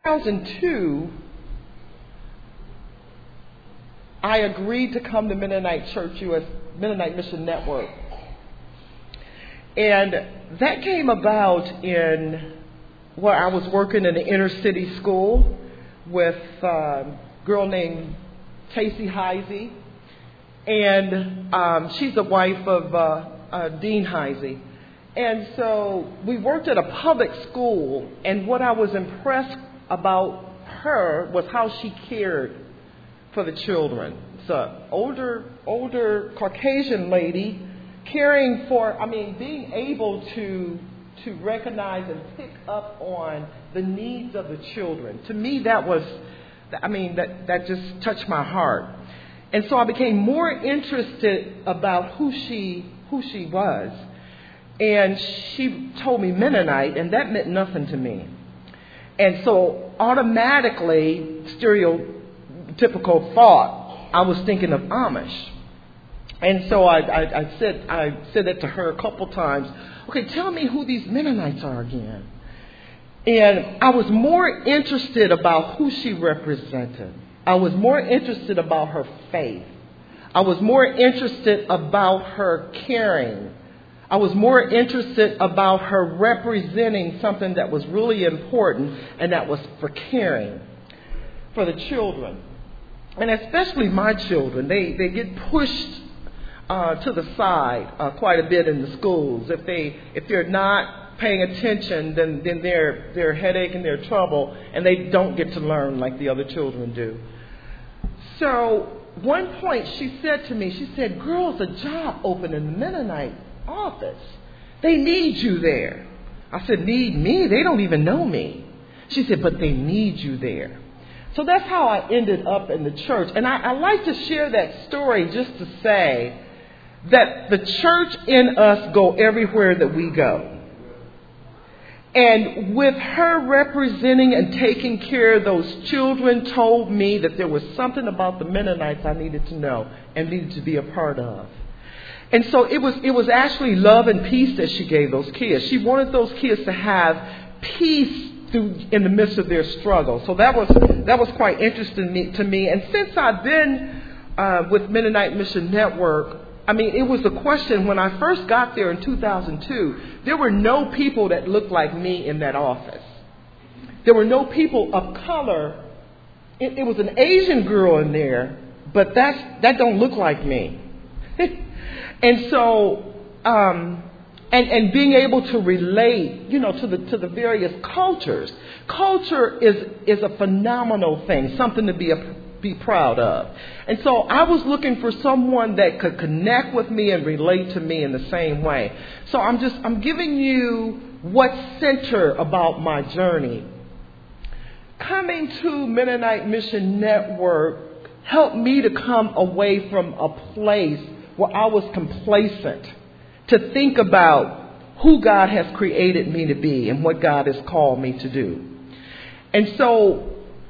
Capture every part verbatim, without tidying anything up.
two thousand two, I agreed to come to Mennonite Church U S Mennonite Mission Network. And that came about in where I was working in an inner city school with a girl named Casey Heisey. And um, she's the wife of uh, uh, Dean Heisey. And so we worked at a public school, and what I was impressed about her was how she cared for the children. It's an older, older Caucasian lady caring for, I mean, being able to to recognize and pick up on the needs of the children. To me, that was, I mean, that, that just touched my heart. And so I became more interested about who she who she was. And she told me Mennonite, and that meant nothing to me. And so automatically, stereotypical thought, I was thinking of Amish. And so I, I, I said I said that to her a couple times. Okay, tell me who these Mennonites are again. And I was more interested about who she represented. I was more interested about her faith. I was more interested about her caring. I was more interested about her representing something that was really important, and that was for caring for the children. And especially my children, they, they get pushed uh, to the side uh, quite a bit in the schools. If they if they're not paying attention, then, then they're they're headache and they're trouble, and they don't get to learn like the other children do. So one point she said to me, she said, "Girls, a job open in the Mennonite office. They need you there." I said, "Need me? They don't even know me." She said, "But they need you there." So that's how I ended up in the church. And I, I like to share that story just to say that the church in us go everywhere that we go. And with her representing and taking care of those children told me that there was something about the Mennonites I needed to know and needed to be a part of. And so it was it was actually love and peace that she gave those kids. She wanted those kids to have peace through in the midst of their struggle. So that was that was quite interesting to me. And since I've been uh, with Mennonite Mission Network, I mean, it was a question when I first got there in two thousand two. There were no people that looked like me in that office. There were no people of color. It, it was an Asian girl in there, but that's that don't look like me. And so, um, and, and being able to relate, you know, to the to the various cultures. Culture is is a phenomenal thing, something to be a, be proud of. And so I was looking for someone that could connect with me and relate to me in the same way. So I'm just I'm giving you what's center about my journey. Coming to Mennonite Mission Network helped me to come away from a place where I was complacent, to think about who God has created me to be and what God has called me to do. And so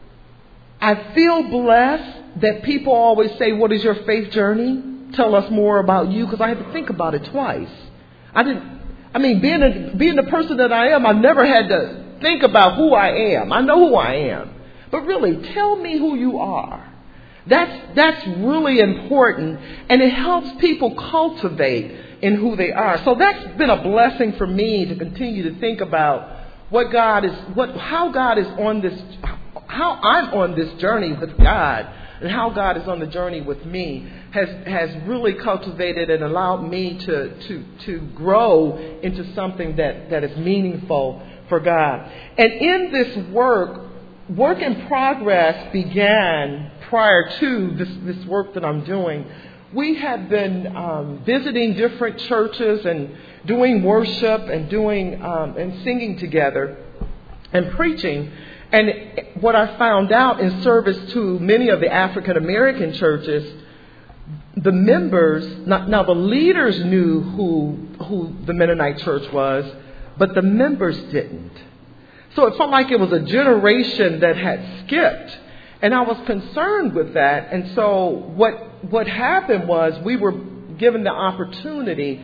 I feel blessed that people always say, "What is your faith journey? Tell us more about you," because I had to think about it twice. I didn't, I mean, being a, being the person that I am, I've never had to think about who I am. I know who I am. But really, tell me who you are. That's that's really important, and it helps people cultivate in who they are. So that's been a blessing for me to continue to think about what God is, what how God is on this, how I'm on this journey with God, and how God is on the journey with me has has really cultivated and allowed me to to to grow into something that that is meaningful for God. And in this work, work in progress began prior to this, this work that I'm doing. We have been um, visiting different churches and doing worship and doing um, and singing together and preaching. And what I found out in service to many of the African American churches, the members, now, now the leaders knew who who the Mennonite church was, but the members didn't. So it felt like it was a generation that had skipped. And I was concerned with that. And so what what happened was we were given the opportunity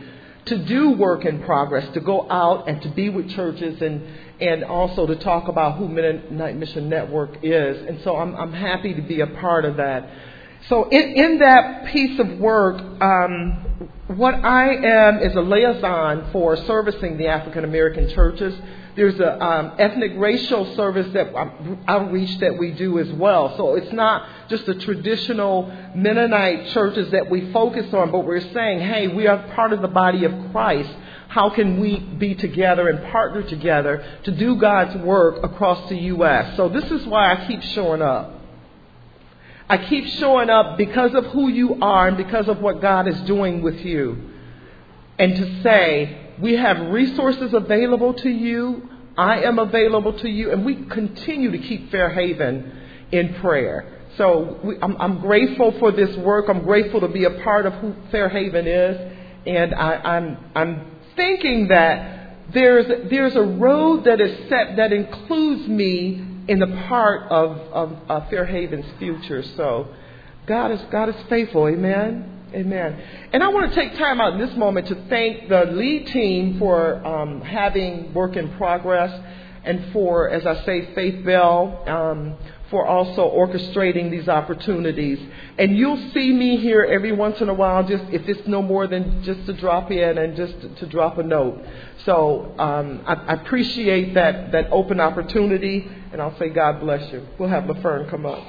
to do work in progress, to go out and to be with churches and, and also to talk about who Mennonite Mission Network is. And so I'm, I'm happy to be a part of that. So in, in that piece of work, um, what I am is a liaison for servicing the African American churches. There's a um, ethnic racial service that um, outreach that we do as well. So it's not just the traditional Mennonite churches that we focus on, but we're saying, hey, we are part of the body of Christ. How can we be together and partner together to do God's work across the U S? So this is why I keep showing up. I keep showing up because of who you are and because of what God is doing with you. And to say, we have resources available to you. I am available to you. And we continue to keep Fairhaven in prayer. So we, I'm, I'm grateful for this work. I'm grateful to be a part of who Fairhaven is. And I, I'm, I'm thinking that there's, there's a road that is set that includes me in the part of, of, of Fairhaven's future. So God is, God is faithful. Amen. Amen. And I want to take time out in this moment to thank the lead team for um, having work in progress, and for, as I say, Faith Bell, um, for also orchestrating these opportunities. And you'll see me here every once in a while, just if it's no more than just to drop in and just to, to drop a note. So um, I, I appreciate that, that open opportunity, and I'll say God bless you. We'll have LaFern come up.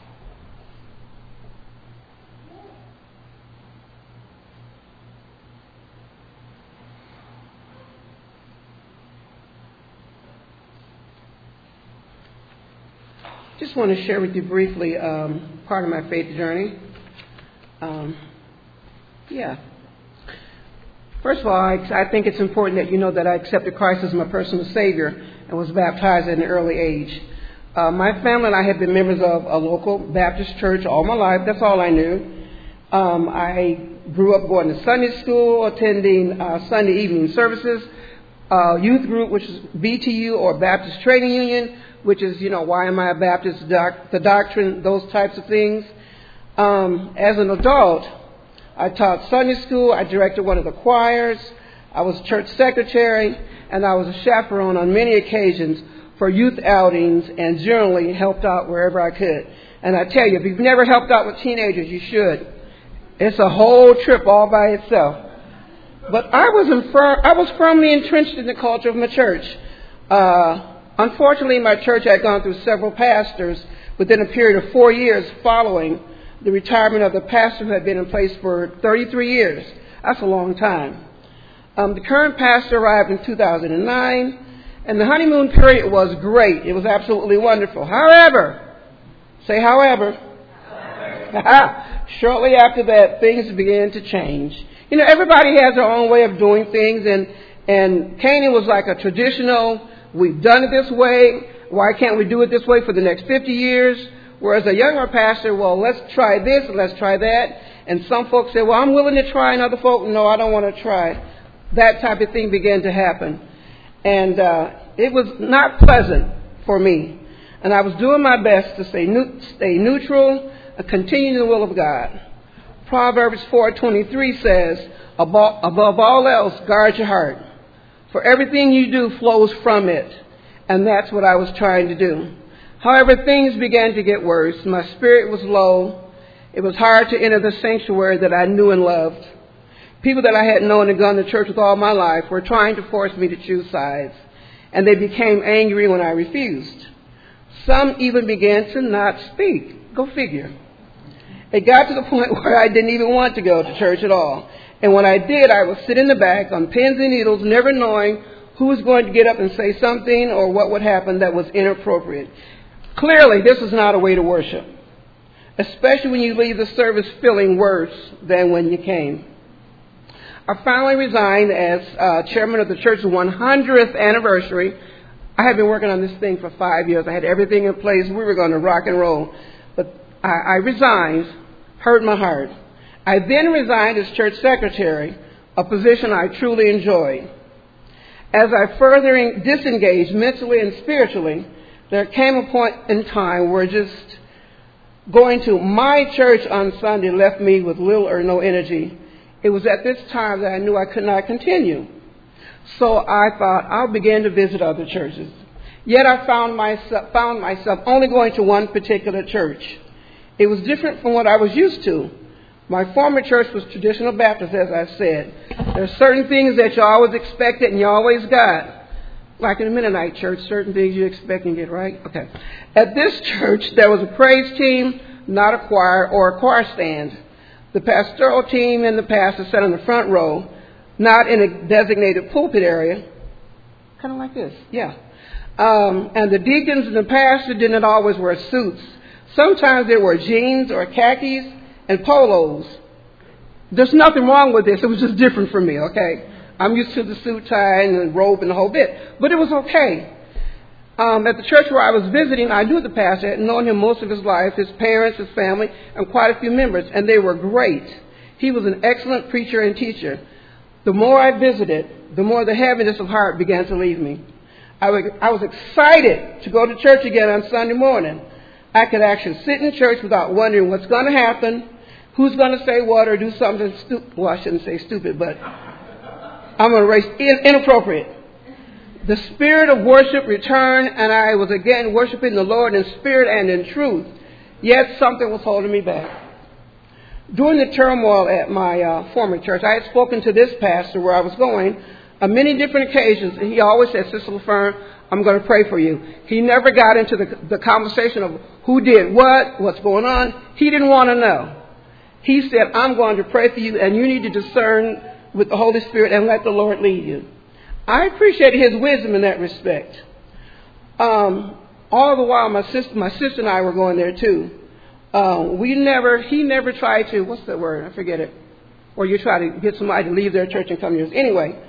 Just want to share with you briefly um, part of my faith journey. Um, yeah. First of all, I, I think it's important that you know that I accepted Christ as my personal Savior and was baptized at an early age. Uh, my family and I had been members of a local Baptist church all my life. That's all I knew. Um, I grew up going to Sunday school, attending uh, Sunday evening services, uh, youth group, which is B T U or Baptist Training Union, which is, you know, why am I a Baptist, doc, the doctrine, those types of things. Um, as an adult, I taught Sunday school. I directed one of the choirs. I was church secretary, and I was a chaperone on many occasions for youth outings, and generally helped out wherever I could. And I tell you, if you've never helped out with teenagers, you should. It's a whole trip all by itself. But I was, infir- I was firmly entrenched in the culture of my church. Uh, Unfortunately, my church had gone through several pastors within a period of four years following the retirement of the pastor who had been in place for thirty-three years. That's a long time. Um, the current pastor arrived in two thousand nine, and the honeymoon period was great. It was absolutely wonderful. However, say however, however. Shortly after that, things began to change. You know, everybody has their own way of doing things, and, and Canaan was like a traditional, we've done it this way. Why can't we do it this way for the next fifty years? Whereas a younger pastor, well, let's try this and let's try that. And some folks say, well, I'm willing to try. And other folks, no, I don't want to try. That type of thing began to happen. And uh, it was not pleasant for me. And I was doing my best to stay, ne- stay neutral and continue in the will of God. Proverbs four twenty-three says, above, above all else, guard your heart. For everything you do flows from it. And that's what I was trying to do. However, things began to get worse. My spirit was low. It was hard to enter the sanctuary that I knew and loved. People that I had known and gone to church with all my life were trying to force me to choose sides. And they became angry when I refused. Some even began to not speak. Go figure. It got to the point where I didn't even want to go to church at all. And when I did, I would sit in the back on pins and needles, never knowing who was going to get up and say something or what would happen that was inappropriate. Clearly, this is not a way to worship, especially when you leave the service feeling worse than when you came. I finally resigned as uh, chairman of the church's one hundredth anniversary. I had been working on this thing for five years. I had everything in place. We were going to rock and roll. But I, I resigned, hurt my heart. I then resigned as church secretary, a position I truly enjoyed. As I further disengaged mentally and spiritually, there came a point in time where just going to my church on Sunday left me with little or no energy. It was at this time that I knew I could not continue. So I thought I'll begin to visit other churches. Yet I found myself, found myself only going to one particular church. It was different from what I was used to. My former church was traditional Baptist, as I said. There are certain things that you always expected and you always got. Like in a Mennonite church, certain things you expect and get, right? Okay. At this church, there was a praise team, not a choir or a choir stand. The pastoral team and the pastor sat in the front row, not in a designated pulpit area. Kind of like this, yeah. Um, and the deacons and the pastor didn't always wear suits. Sometimes they wore jeans or khakis and polos. There's nothing wrong with this. It was just different for me, okay? I'm used to the suit, tie, and the robe and the whole bit. But it was okay. Um, at the church where I was visiting, I knew the pastor. I had known him most of his life, his parents, his family, and quite a few members, and they were great. He was an excellent preacher and teacher. The more I visited, the more the heaviness of heart began to leave me. I was, I was excited to go to church again on Sunday morning. I could actually sit in church without wondering what's going to happen, who's going to say what or do something stupid. Well, I shouldn't say stupid, but I'm going to raise in, inappropriate. The spirit of worship returned, and I was again worshiping the Lord in spirit and in truth. Yet something was holding me back. During the turmoil at my uh, former church, I had spoken to this pastor where I was going on many different occasions, and he always said, Sister LaFern, I'm going to pray for you. He never got into the, the conversation of who did what, what's going on. He didn't want to know. He said, I'm going to pray for you, and you need to discern with the Holy Spirit and let the Lord lead you. I appreciated his wisdom in that respect. Um, all the while, my sister, my sister and I were going there too. Uh, we never, he never tried to, what's that word? I forget it. Or you try to get somebody to leave their church and come to yours. Anyway,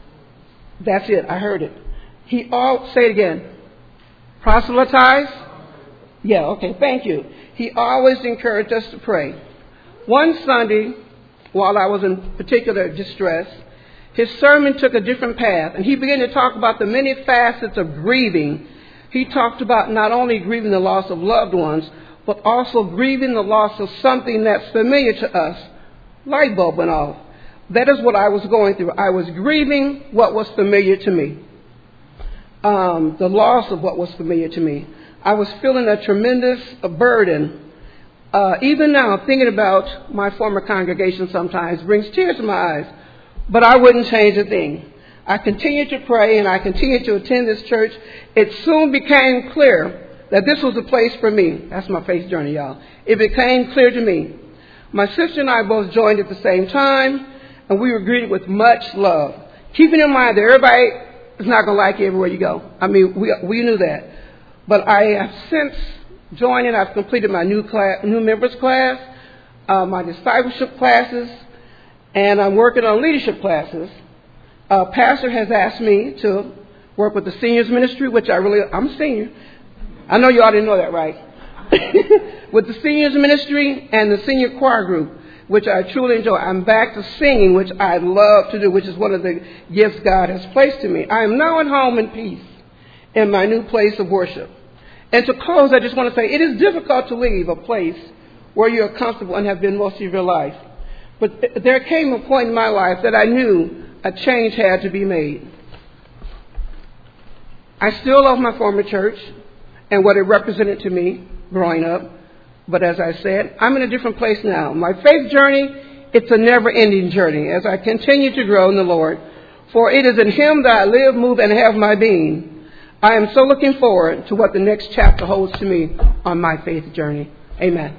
that's it. I heard it. He all, say it again. Proselytize? Yeah, okay, thank you. He always encouraged us to pray. One Sunday, while I was in particular distress, his sermon took a different path, and he began to talk about the many facets of grieving. He talked about not only grieving the loss of loved ones, but also grieving the loss of something that's familiar to us. Light bulb went off. That is what I was going through. I was grieving what was familiar to me. Um, the loss of what was familiar to me. I was feeling a tremendous burden. Uh, even now, thinking about my former congregation sometimes brings tears to my eyes. But I wouldn't change a thing. I continued to pray and I continued to attend this church. It soon became clear that this was a place for me. That's my faith journey, y'all. It became clear to me. My sister and I both joined at the same time, and we were greeted with much love. Keeping in mind that everybody is not going to like you everywhere you go. I mean, we we knew that. But I have since joined and I've completed my new class, new members class, uh, my discipleship classes, and I'm working on leadership classes. Uh, Pastor has asked me to work with the seniors ministry, which I really, I'm a senior. I know you all didn't know that, right? With the seniors ministry and the senior choir group, which I truly enjoy. I'm back to singing, which I love to do, which is one of the gifts God has placed in me. I am now at home in peace in my new place of worship. And to close, I just want to say it is difficult to leave a place where you're comfortable and have been most of your life. But there came a point in my life that I knew a change had to be made. I still love my former church and what it represented to me growing up. But as I said, I'm in a different place now. My faith journey, it's a never-ending journey as I continue to grow in the Lord. For it is in Him that I live, move, and have my being. I am so looking forward to what the next chapter holds to me on my faith journey. Amen.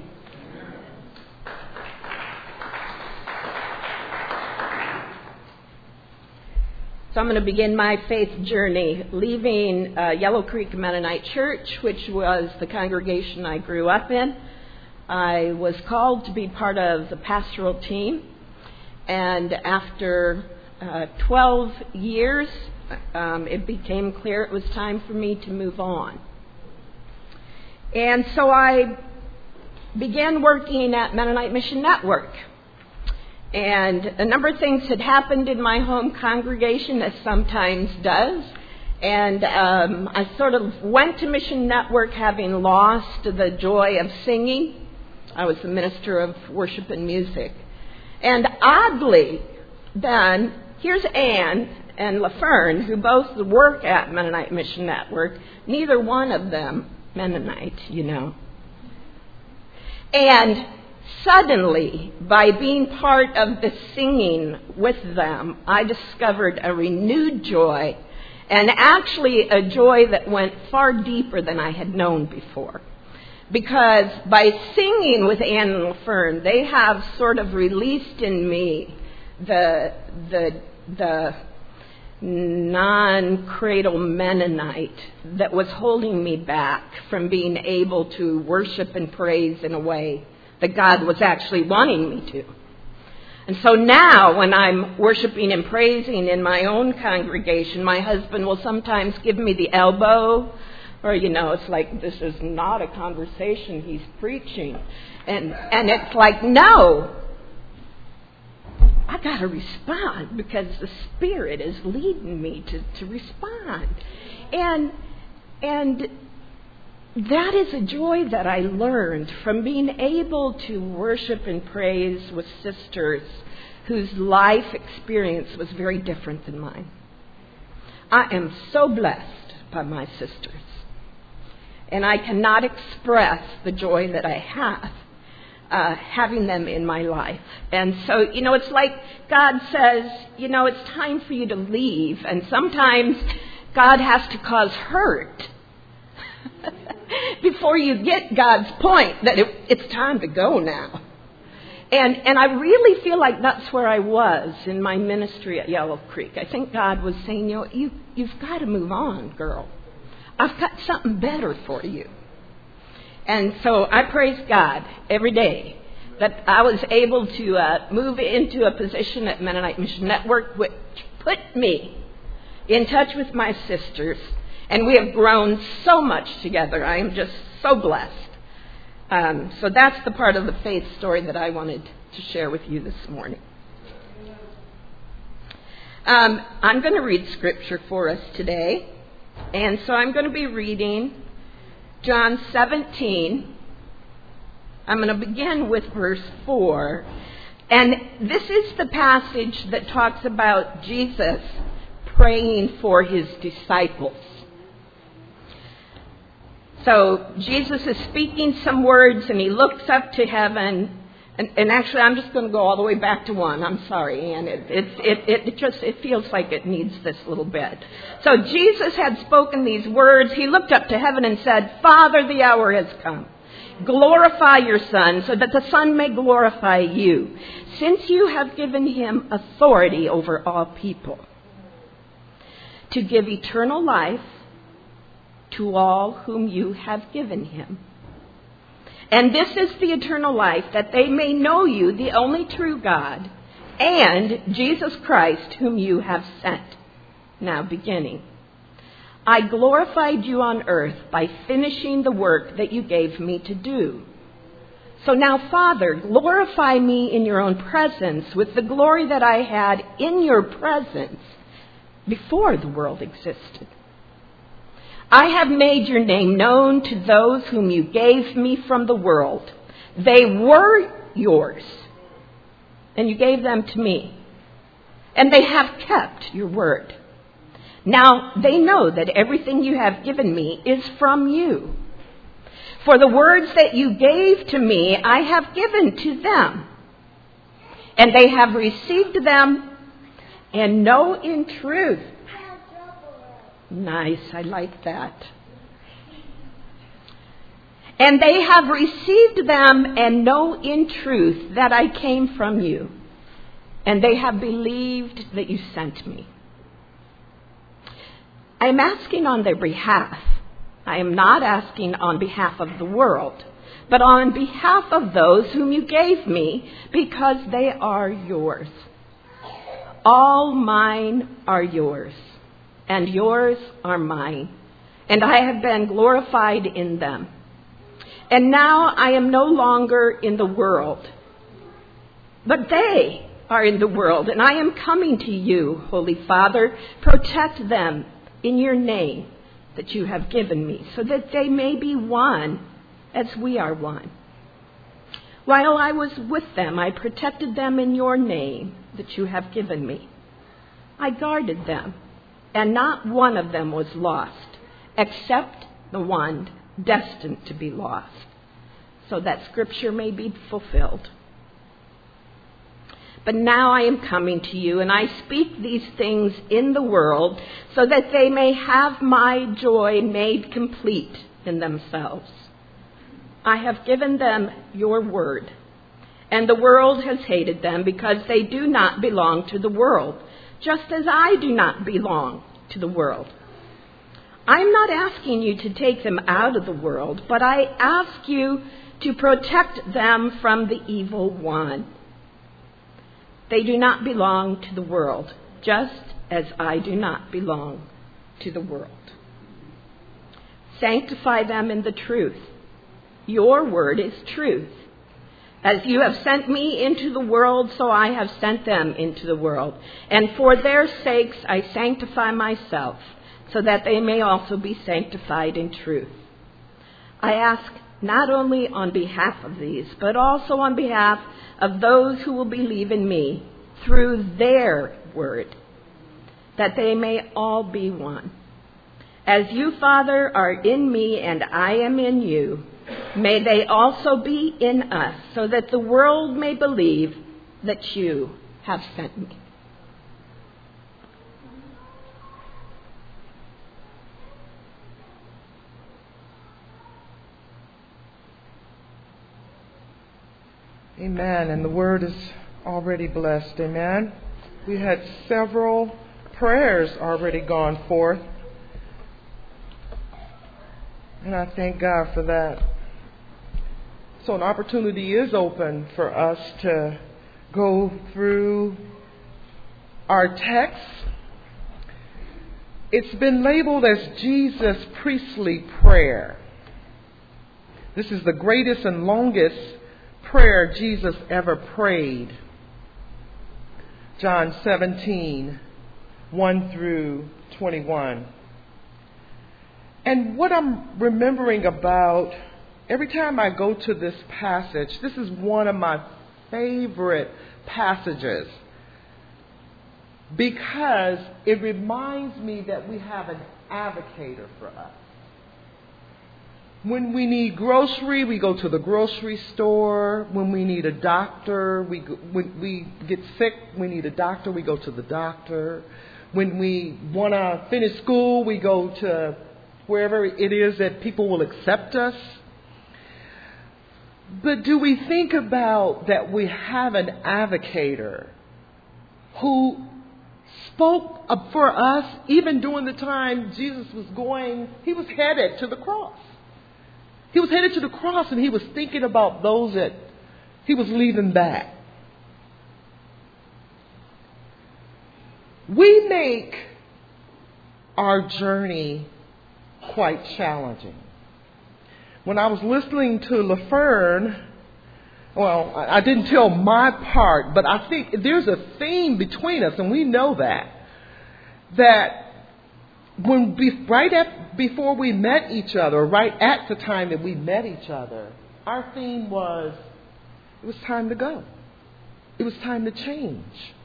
So I'm going to begin my faith journey leaving uh, Yellow Creek Mennonite Church, which was the congregation I grew up in. I was called to be part of the pastoral team, and after uh, twelve years, um, it became clear it was time for me to move on. And so I began working at Mennonite Mission Network. And a number of things had happened in my home congregation, as sometimes does. And um, I sort of went to Mission Network having lost the joy of singing. I was the minister of worship and music. And oddly, then, here's Ann and LaFern, who both work at Mennonite Mission Network, neither one of them Mennonite, you know. And suddenly, by being part of the singing with them, I discovered a renewed joy, and actually a joy that went far deeper than I had known before. Because by singing with Ann and LaFern, they have sort of released in me the the the non-cradle Mennonite that was holding me back from being able to worship and praise in a way that God was actually wanting me to. And so now when I'm worshiping and praising in my own congregation, my husband will sometimes give me the elbow, or, you know, it's like, this is not a conversation, he's preaching. And and it's like, no, I got to respond because the Spirit is leading me to, to respond. And and that is a joy that I learned from being able to worship and praise with sisters whose life experience was very different than mine. I am so blessed by my sisters. And I cannot express the joy that I have uh, having them in my life. And so, you know, it's like God says, you know, it's time for you to leave. And sometimes God has to cause hurt before you get God's point that it, it's time to go now. And and I really feel like that's where I was in my ministry at Yellow Creek. I think God was saying, you know, you, you've got to move on, girl. I've got something better for you. And so I praise God every day that I was able to uh, move into a position at Mennonite Mission Network, which put me in touch with my sisters. And we have grown so much together. I am just so blessed. Um, so that's the part of the faith story that I wanted to share with you this morning. Um, I'm going to read scripture for us today. And so I'm going to be reading John seventeen. I'm going to begin with verse four. And this is the passage that talks about Jesus praying for his disciples. So Jesus is speaking some words, and he looks up to heaven. And, and actually, I'm just going to go all the way back to one. I'm sorry, Ann. It, it, it, it just it feels like it needs this little bit. So Jesus had spoken these words. He looked up to heaven and said, Father, the hour has come. Glorify your Son, so that the Son may glorify you, since you have given him authority over all people, to give eternal life to all whom you have given him. And this is the eternal life, that they may know you, the only true God, and Jesus Christ, whom you have sent. Now, beginning. I glorified you on earth by finishing the work that you gave me to do. So now, Father, glorify me in your own presence with the glory that I had in your presence before the world existed. I have made your name known to those whom you gave me from the world. They were yours, and you gave them to me. And they have kept your word. Now they know that everything you have given me is from you. For the words that you gave to me, I have given to them. And they have received them and know in truth. Nice, I like that. And they have received them and know in truth that I came from you. And they have believed that you sent me. I am asking on their behalf. I am not asking on behalf of the world, but on behalf of those whom you gave me, because they are yours. All mine are yours, and yours are mine, and I have been glorified in them. And now I am no longer in the world, but they are in the world, and I am coming to you, Holy Father. Protect them in your name that you have given me, so that they may be one as we are one. While I was with them, I protected them in your name that you have given me. I guarded them, and not one of them was lost, except the one destined to be lost, so that Scripture may be fulfilled. But now I am coming to you, and I speak these things in the world, so that they may have my joy made complete in themselves. I have given them your word, and the world has hated them because they do not belong to the world, just as I do not belong to the world. I'm not asking you to take them out of the world, but I ask you to protect them from the evil one. They do not belong to the world, just as I do not belong to the world. Sanctify them in the truth. Your word is truth. As you have sent me into the world, so I have sent them into the world. And for their sakes I sanctify myself, so that they may also be sanctified in truth. I ask not only on behalf of these, but also on behalf of those who will believe in me through their word, that they may all be one. As you, Father, are in me and I am in you, may they also be in us, so that the world may believe that you have sent me. Amen. And the word is already blessed. Amen. We had several prayers already gone forth. And I thank God for that. So an opportunity is open for us to go through our text. It's been labeled as Jesus' priestly prayer. This is the greatest and longest prayer Jesus ever prayed. John seventeen, one through twenty-one. And what I'm remembering about, every time I go to this passage, this is one of my favorite passages because it reminds me that we have an advocator for us. When we need grocery, we go to the grocery store. When we need a doctor, we go, when we get sick, we need a doctor, we go to the doctor. When we want to finish school, we go to wherever it is that people will accept us. But do we think about that we have an advocator who spoke up for us even during the time Jesus was going, he was headed to the cross. He was headed to the cross and he was thinking about those that he was leaving back. We make our journey quite challenging. When I was listening to LaFern, well, I didn't tell my part, but I think there's a theme between us, and we know that. That when be, right at, before we met each other, right at the time that we met each other, our theme was, it was time to go. It was time to change.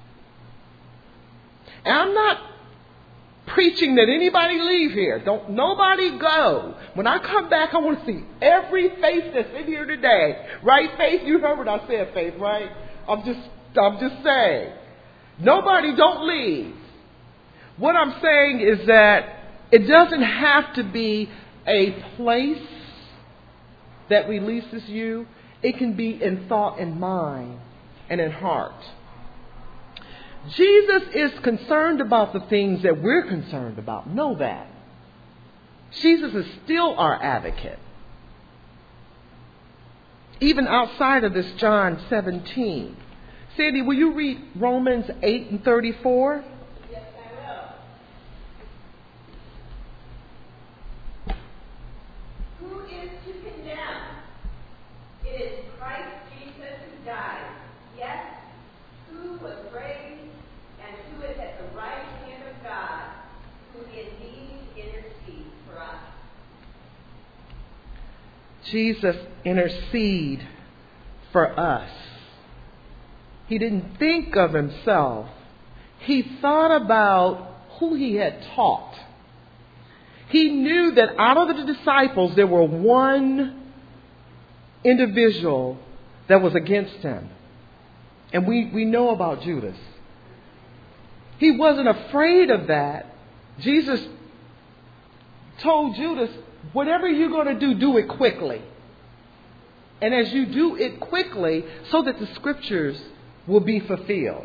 And I'm not preaching that anybody leave here. Don't nobody go. When I come back, I want to see every face that's in here today. Right, Faith? You heard what I said, Faith, right? I'm just, I'm just saying. Nobody don't leave. What I'm saying is that it doesn't have to be a place that releases you. It can be in thought and mind and in heart. Jesus is concerned about the things that we're concerned about. Know that. Jesus is still our advocate. Even outside of this John seventeen. Sandy, will you read Romans eight and thirty-four? Yes, I will. Who is to condemn? It is Christ Jesus who died. Yes, who was raised and who is at the right hand of God, who indeed intercedes for us. Jesus intercede for us. He didn't think of himself. He thought about who he had taught. He knew that out of the disciples, there were one individual that was against him. And we, we know about Judas. He wasn't afraid of that. Jesus told Judas, whatever you're going to do, do it quickly. And as you do it quickly, so that the scriptures will be fulfilled.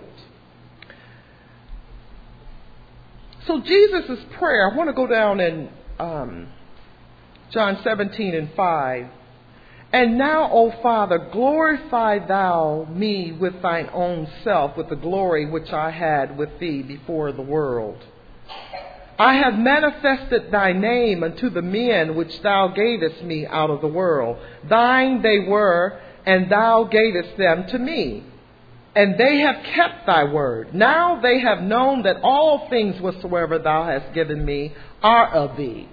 So Jesus' prayer, I want to go down in um, John seventeen and five. And now, O Father, glorify thou me with thine own self, with the glory which I had with thee before the world. I have manifested thy name unto the men which thou gavest me out of the world. Thine they were, and thou gavest them to me. And they have kept thy word. Now they have known that all things whatsoever thou hast given me are of thee.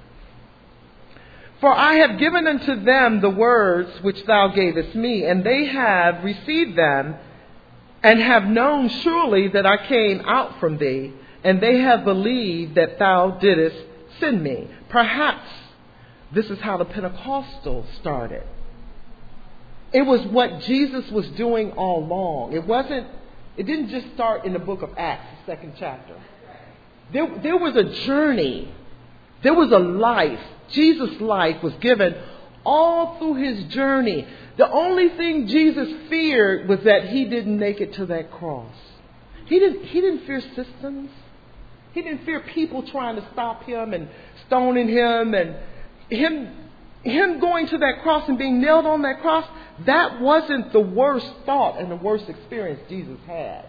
For I have given unto them the words which thou gavest me, and they have received them, and have known surely that I came out from thee, and they have believed that thou didst send me. Perhaps this is how the Pentecostals started. It was what Jesus was doing all along. It wasn't, it didn't just start in the book of Acts, the second chapter. There, there was a journey. There was a life. Jesus' life was given all through his journey. The only thing Jesus feared was that he didn't make it to that cross. He didn't, he didn't fear systems. He didn't fear people trying to stop him and stoning him and him, him going to that cross and being nailed on that cross. That wasn't the worst thought and the worst experience Jesus had.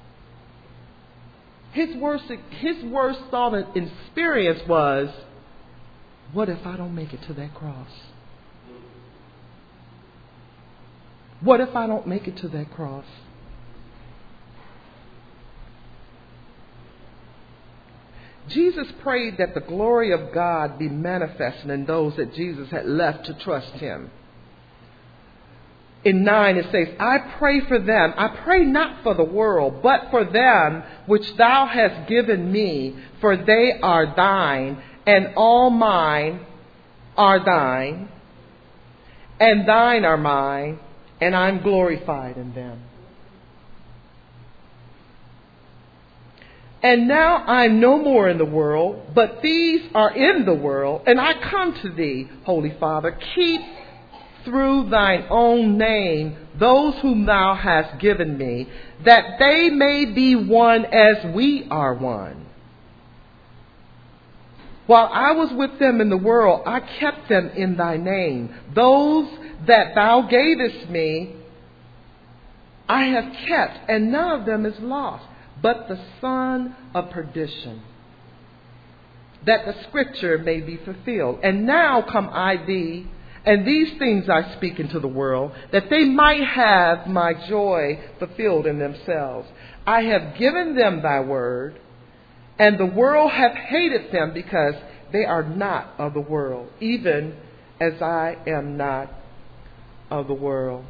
His worst, his worst thought and experience was, what if I don't make it to that cross? What if I don't make it to that cross? Jesus prayed that the glory of God be manifested in those that Jesus had left to trust him. In nine it says, I pray for them. I pray not for the world, but for them which thou hast given me, for they are thine, and all mine are thine, and thine are mine, and I'm glorified in them. And now I'm no more in the world, but these are in the world, and I come to thee, Holy Father. Keep through thine own name those whom thou hast given me, that they may be one as we are one. While I was with them in the world, I kept them in thy name. Those that thou gavest me, I have kept, and none of them is lost, but the son of perdition, that the scripture may be fulfilled. And now come I thee, and these things I speak into the world, that they might have my joy fulfilled in themselves. I have given them thy word, and the world hath hated them, because they are not of the world, even as I am not of the world.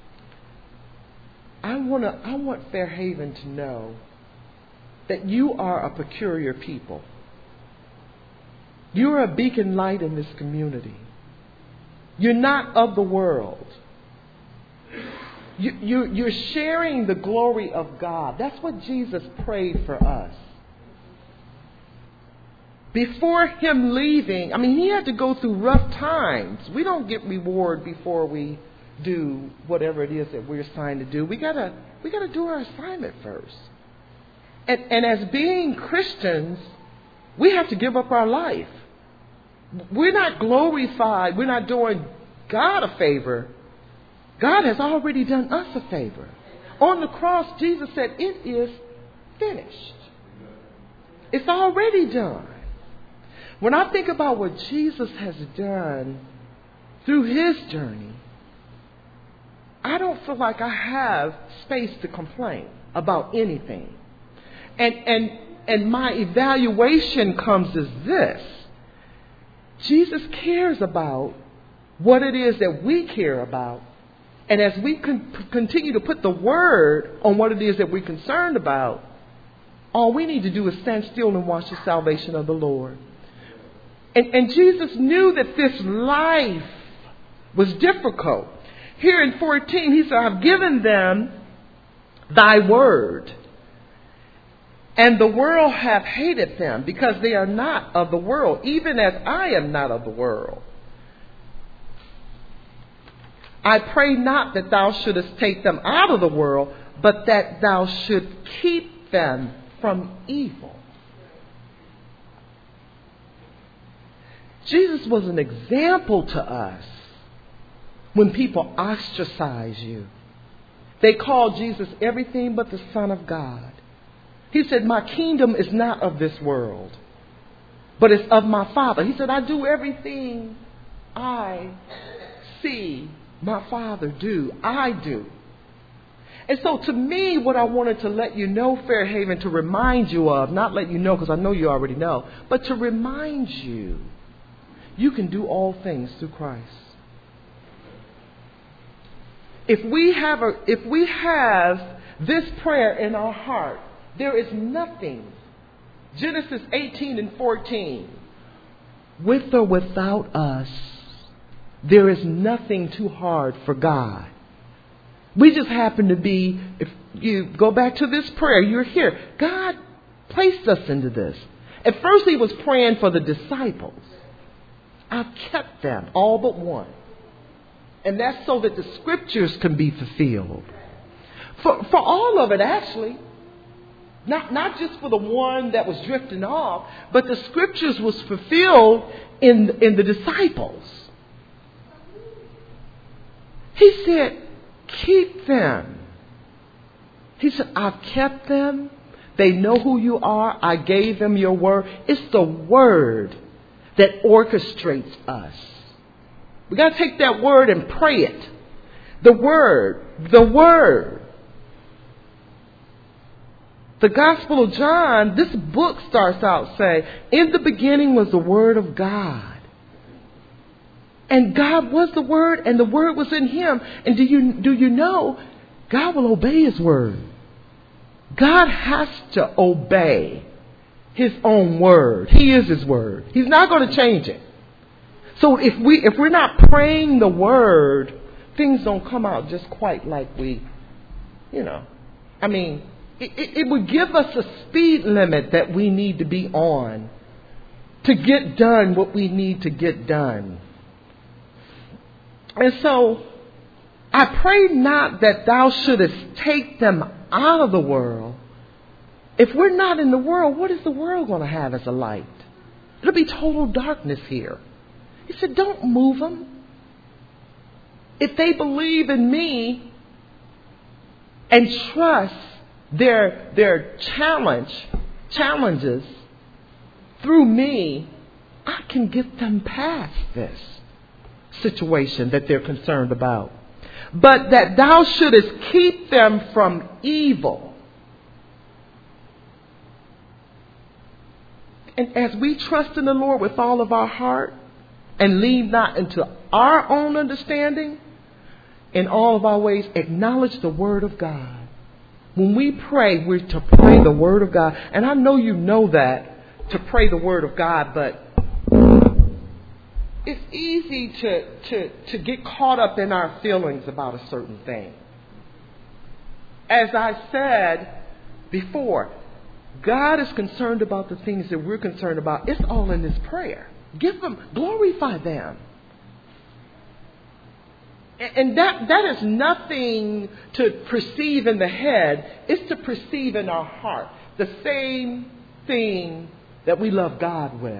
I want to, I want Fairhaven to know that you are a peculiar people. You're a beacon light in this community. You're not of the world. You, you, you're sharing the glory of God. That's what Jesus prayed for us. Before him leaving, I mean, he had to go through rough times. We don't get reward before we do whatever it is that we're assigned to do. We gotta, we gotta do our assignment first. And, and as being Christians, we have to give up our life. We're not glorified. We're not doing God a favor. God has already done us a favor. On the cross, Jesus said, it is finished. It's already done. When I think about what Jesus has done through his journey, I don't feel like I have space to complain about anything. And, and, and my evaluation comes as this. Jesus cares about what it is that we care about, And as we con- continue to put the word on what it is that we're concerned about, all we need to do is stand still and watch the salvation of the Lord. And, and Jesus knew that this life was difficult. Here in fourteen, he said, I've given them thy word, and the world hath hated them, because they are not of the world, even as I am not of the world. I pray not that thou shouldest take them out of the world, but that thou should keep them from evil. Jesus was an example to us when people ostracize you. They called Jesus everything but the Son of God. He said, my kingdom is not of this world, but it's of my Father. He said, I do everything I see my Father do. I do. And so to me, what I wanted to let you know, Fairhaven, to remind you of, not let you know because I know you already know, but to remind you, you can do all things through Christ. If we have a, if we have this prayer in our heart, there is nothing. Genesis eighteen and fourteen. With or without us, there is nothing too hard for God. We just happen to be, if you go back to this prayer, you're here. God placed us into this. At first he was praying for the disciples. I've kept them, all but one. And that's so that the scriptures can be fulfilled. For, for all of it, actually. Not, not just for the one that was drifting off, but the scriptures was fulfilled in, in the disciples. He said, keep them. He said, I've kept them. They know who you are. I gave them your word. It's the word that orchestrates us. We got to take that word and pray it. The word, the word. The Gospel of John, this book starts out saying, in the beginning was the Word of God. And God was the Word, and the Word was in Him. And do you, do you know, God will obey His Word. God has to obey His own Word. He is His Word. He's not going to change it. So if, we, if we're not praying the Word, things don't come out just quite like we, you know, I mean, It, it, it would give us a speed limit that we need to be on to get done what we need to get done. And so, I pray not that thou shouldest take them out of the world. If we're not in the world, what is the world going to have as a light? It'll be total darkness here. He said, don't move them. If they believe in me and trust their their challenge challenges through me, I can get them past this situation that they're concerned about. But that thou shouldest keep them from evil. And as we trust in the Lord with all of our heart and lean not into our own understanding, in all of our ways acknowledge the word of God. When we pray, we're to pray the word of God. And I know you know that, to pray the word of God, but it's easy to, to, to get caught up in our feelings about a certain thing. As I said before, God is concerned about the things that we're concerned about. It's all in this prayer. Give them, glorify them. And that, that is nothing to perceive in the head. It's to perceive in our heart. The same thing that we love God with.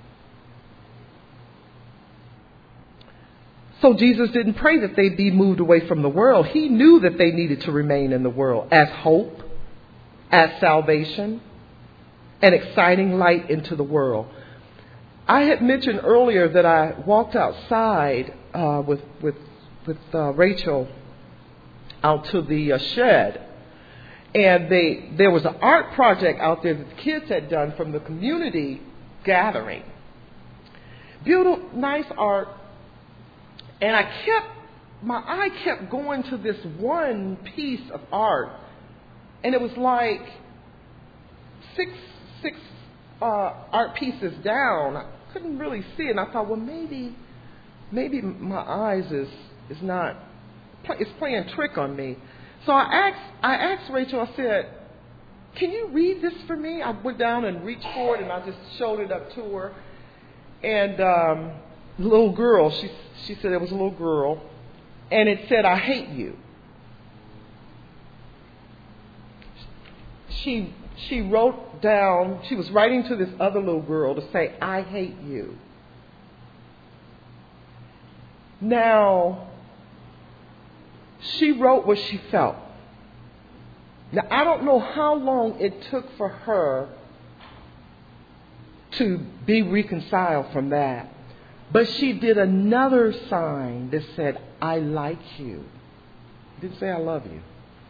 So Jesus didn't pray that they be moved away from the world. He knew that they needed to remain in the world as hope, as salvation, an exciting light into the world. I had mentioned earlier that I walked outside uh, with, with with uh, Rachel out to the uh, shed. And they there was an art project out there that the kids had done from the community gathering. Beautiful, nice art. And I kept my eye kept going to this one piece of art, and it was like six six uh, art pieces down. I couldn't really see it, and I thought, well, maybe maybe my eyes is is not it's playing trick on me. So I asked I asked Rachel. I said, "Can you read this for me?" I went down and reached for it, and I just showed it up to her. And um, the little girl, she she said it was a little girl, and it said, "I hate you." She she wrote down. She was writing to this other little girl to say, "I hate you." Now, she wrote what she felt. Now, I don't know how long it took for her to be reconciled from that. But she did another sign that said, "I like you." Didn't say, "I love you."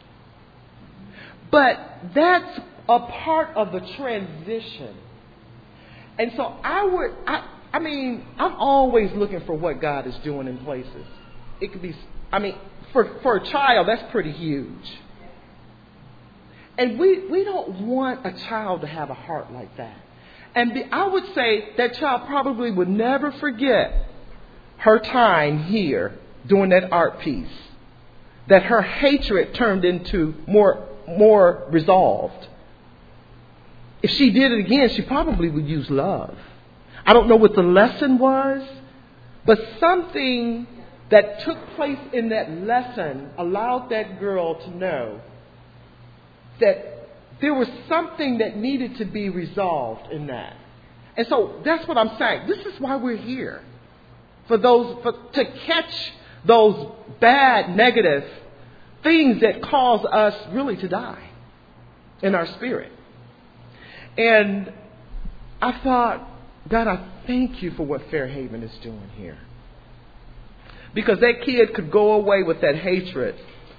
But that's a part of the transition. And so I would, I, I mean, I'm always looking for what God is doing in places. It could be, I mean, for, for a child, that's pretty huge. And we, we don't want a child to have a heart like that. And the, I would say that child probably would never forget her time here doing that art piece. That her hatred turned into more, more resolved. If she did it again, she probably would use love. I don't know what the lesson was, but something that took place in that lesson allowed that girl to know that there was something that needed to be resolved in that. And so that's what I'm saying. This is why we're here. For those, for, to catch those bad, negative things that cause us really to die in our spirit. And I thought, God, I thank you for what Fairhaven is doing here. Because that kid could go away with that hatred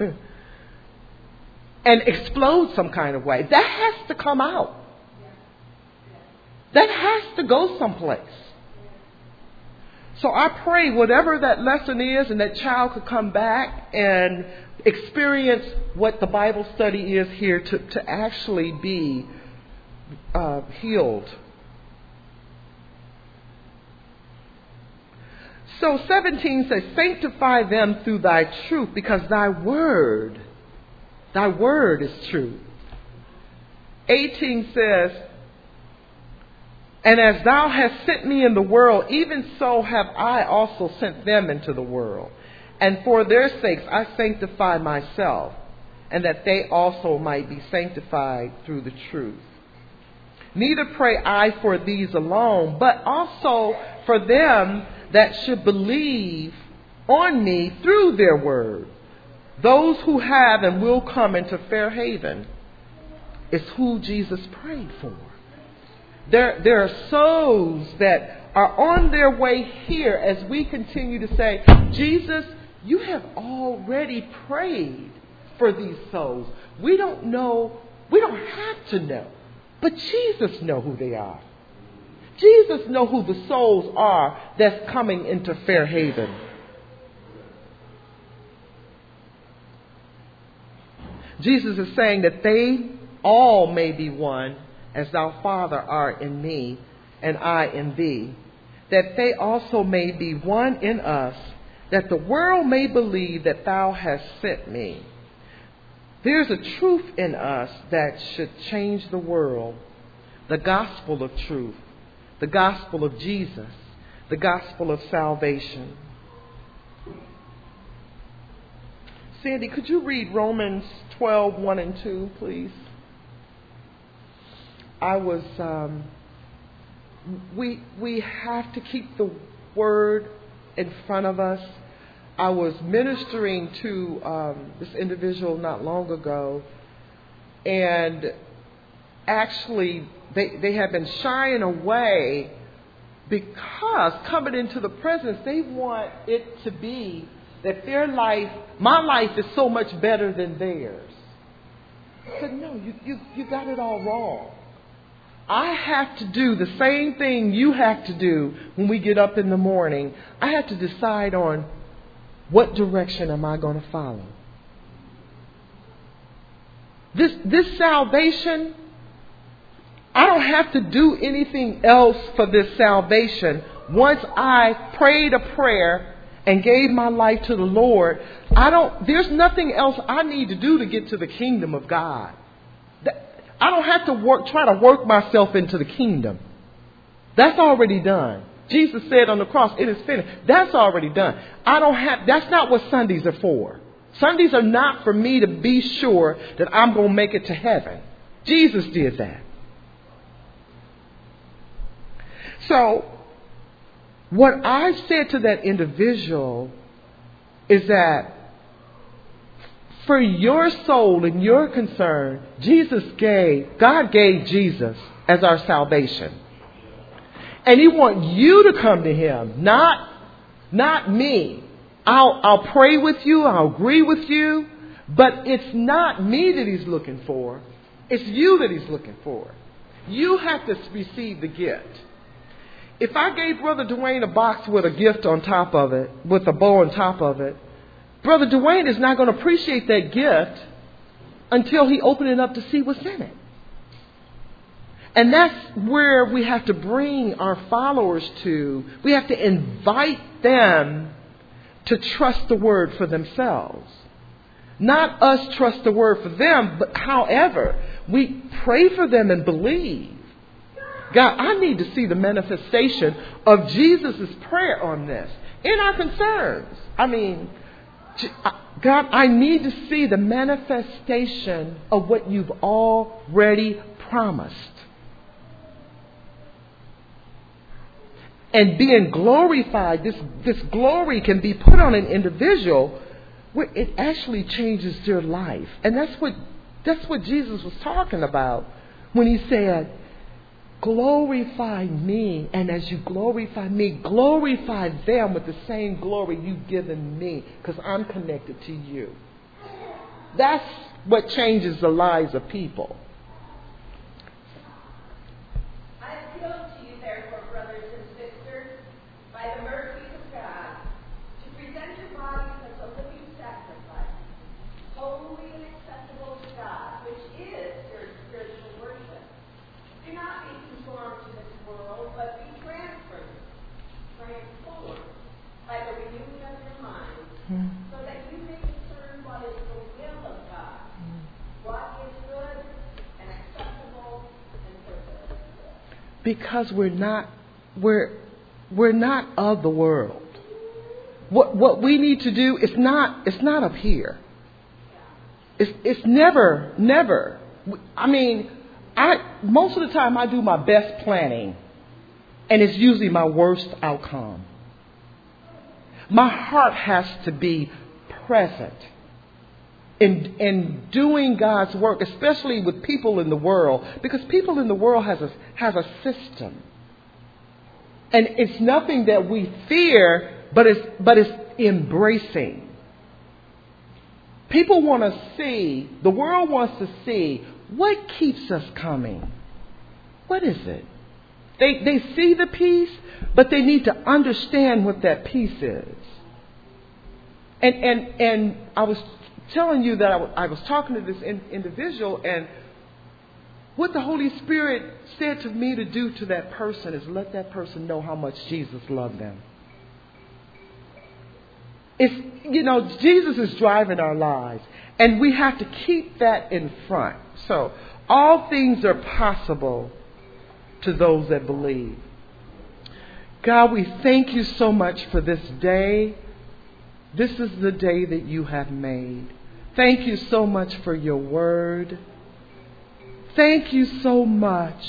and explode some kind of way. That has to come out. That has to go someplace. So I pray whatever that lesson is, and that child could come back and experience what the Bible study is here to, to actually be uh, healed. So seventeen says, "Sanctify them through thy truth, because thy word, thy word is true." eighteen says, "And as thou hast sent me in the world, even so have I also sent them into the world. And for their sakes I sanctify myself, and that they also might be sanctified through the truth. Neither pray I for these alone, but also for them that should believe on me through their word. Those who have and will come into Fairhaven is who Jesus prayed for. There, there are souls that are on their way here as we continue to say, Jesus, you have already prayed for these souls. We don't know, we don't have to know, but Jesus knows who they are. Jesus knows who the souls are that's coming into Fairhaven. Jesus is saying that they all may be one, as thou, Father, art in me, and I in thee, that they also may be one in us, that the world may believe that thou hast sent me. There's a truth in us that should change the world, the gospel of truth, the gospel of Jesus, the gospel of salvation. Sandy, could you read Romans twelve, one and two, please? I was, um, we, we have to keep the word in front of us. I was ministering to um, this individual not long ago, and actually they, they have been shying away because coming into the presence, they want it to be that their life, my life is so much better than theirs. I said, no, you, you, you got it all wrong. I have to do the same thing you have to do when we get up in the morning. I have to decide on what direction am I going to follow? This, this salvation, I don't have to do anything else for this salvation. Once I prayed a prayer and gave my life to the Lord, I don't, there's nothing else I need to do to get to the kingdom of God. I don't have to work, try to work myself into the kingdom. That's already done. Jesus said on the cross, it is finished. That's already done. I don't have, that's not what Sundays are for. Sundays are not for me to be sure that I'm going to make it to heaven. Jesus did that. So, what I said to that individual is that for your soul and your concern, Jesus gave, God gave Jesus as our salvation. And He wants you to come to Him, not, not me. I'll, I'll pray with you, I'll agree with you, but it's not me that He's looking for. It's you that He's looking for. You have to receive the gift. If I gave Brother Dwayne a box with a gift on top of it, with a bow on top of it, Brother Dwayne is not going to appreciate that gift until he opens it up to see what's in it. And that's where we have to bring our followers to. We have to invite them to trust the Word for themselves. Not us trust the Word for them, but however, we pray for them and believe. God, I need to see the manifestation of Jesus' prayer on this in our concerns. I mean, God, I need to see the manifestation of what you've already promised. And being glorified, this, this glory can be put on an individual where it actually changes their life. And that's what, that's what Jesus was talking about when He said, glorify me, and as you glorify me, glorify them with the same glory you've given me, because I'm connected to you. That's what changes the lives of people. I appeal to you, therefore, brothers and sisters, by the mercies of God, to present your bodies as a living sacrifice, holy and acceptable to God, which is your spiritual worship. Do not be conformed to this world, but be transferred, transformed by the renewing of your mind, hmm. so that you may discern what is the will of God, hmm. what is good and acceptable and perfect. Because we're not, we're, we're not of the world. What what we need to do is not, it's not up here. It's it's never, never. I mean, I most of the time I do my best planning, and it's usually my worst outcome. My heart has to be present in in doing God's work, especially with people in the world, because people in the world has a has a system, and it's nothing that we fear, but it's but it's embracing. People want to see, the world wants to see, what keeps us coming? What is it? They they see the peace, but they need to understand what that peace is. And and and I was telling you that I was, I was talking to this in, individual, and what the Holy Spirit said to me to do to that person is let that person know how much Jesus loved them. It's, you know, Jesus is driving our lives, and we have to keep that in front. So all things are possible to those that believe. God, we thank you so much for this day. This is the day that you have made. Thank you so much for your word. Thank you so much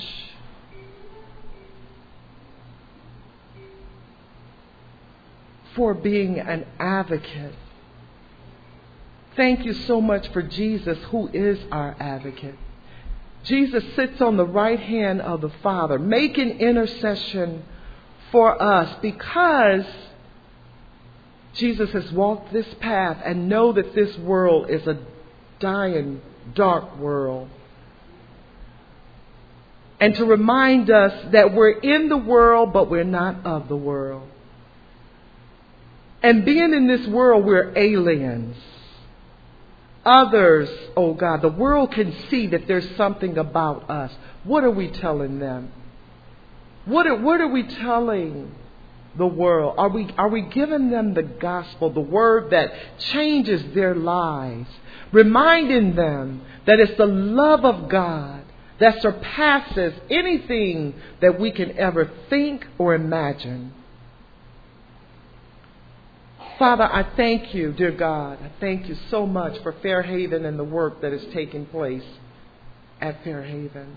for being an advocate. Thank you so much for Jesus, who is our advocate. Jesus sits on the right hand of the Father, making intercession for us, because Jesus has walked this path and know that this world is a dying, dark world. And to remind us that we're in the world, but we're not of the world. And being in this world, we're aliens. Others, oh God, the world can see that there's something about us. What are we telling them? What are, what are we telling the world? Are we, are we giving them the gospel, the word that changes their lives, reminding them that it's the love of God that surpasses anything that we can ever think or imagine? Father, I thank you, dear God. I thank you so much for Fairhaven and the work that is taking place at Fairhaven.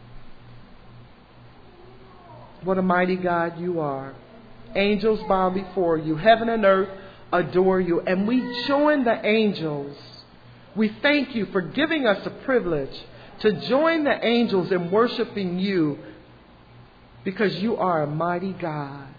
What a mighty God you are. Angels bow before you. Heaven and earth adore you. And we join the angels. We thank you for giving us the privilege to join the angels in worshiping you, because you are a mighty God.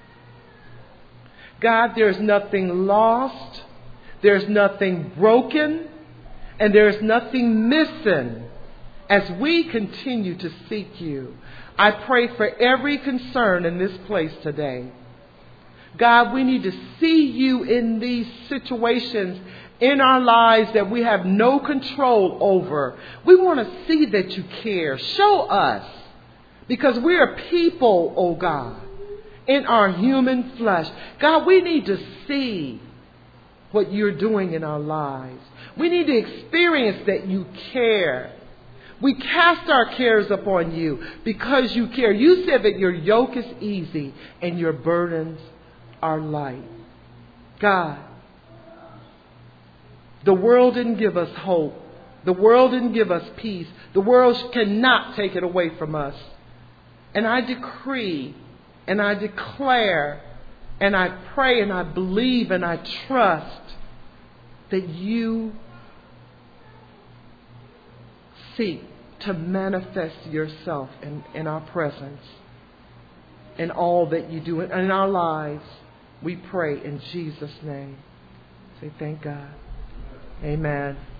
God, there's nothing lost, there's nothing broken, and there's nothing missing as we continue to seek you. I pray for every concern in this place today. God, we need to see you in these situations in our lives that we have no control over. We want to see that you care. Show us, because we are people, oh God, in our human flesh. God, we need to see what you're doing in our lives. We need to experience that you care. We cast our cares upon you because you care. You said that your yoke is easy and your burdens are light. God, the world didn't give us hope. The world didn't give us peace. The world cannot take it away from us. And I decree and I declare and I pray and I believe and I trust that you seek to manifest yourself in, in our presence, in all that you do in, in our lives. We pray in Jesus' name. Say thank God. Amen.